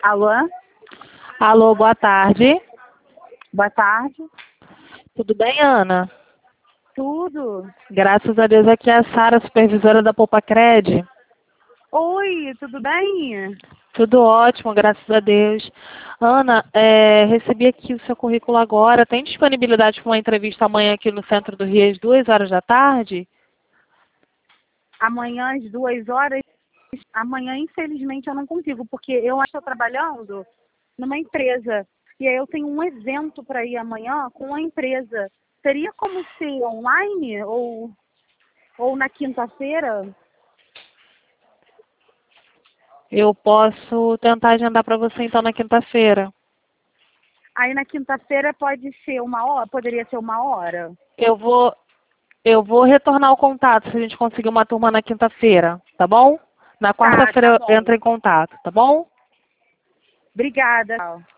Alô? Alô, boa tarde. Boa tarde. Tudo bem, Ana? Tudo? Graças a Deus, aqui é a Sara, supervisora da Poupa-Cred. Oi, tudo bem? Tudo ótimo, graças a Deus. Ana, recebi aqui o seu currículo agora. Tem disponibilidade para uma entrevista amanhã aqui no centro do Rio às 2 horas da tarde? Amanhã às 2 horas. Amanhã, infelizmente, eu não consigo, porque eu estou trabalhando numa empresa. E aí eu tenho um evento para ir amanhã com a empresa. Seria como ser online ou na quinta-feira? Eu posso tentar agendar para você então na quinta-feira. Aí na quinta-feira pode ser 1 hora, poderia ser 1 hora. Eu vou, eu vou retornar o contato se a gente conseguir uma turma na quinta-feira, tá bom? Na Tá quarta-feira eu bom. entro em contato, tá bom? Obrigada.